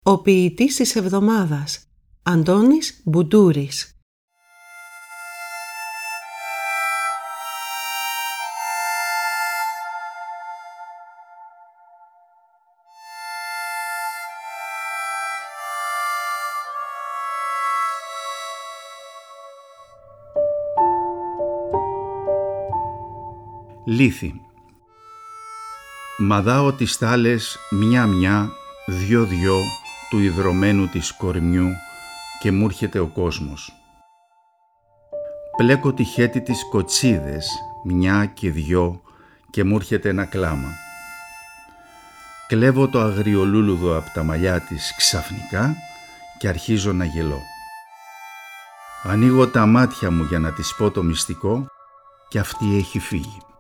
Ο ποιητής της εβδομάδας, Αντώνης Μπουντούρης. Λύθη. Μαδάω τις τάλες μια-μια, δυο-δυο του ιδρωμένου της κορμιού και μ' έρχεται ο κόσμος. Πλέκω τη χέτη της κοτσίδες, μια και δυο και μ' έρχεται ένα κλάμα. Κλέβω το αγριολούλουδο απ' τα μαλλιά της ξαφνικά και αρχίζω να γελώ. Ανοίγω τα μάτια μου για να της πω το μυστικό και αυτή έχει φύγει.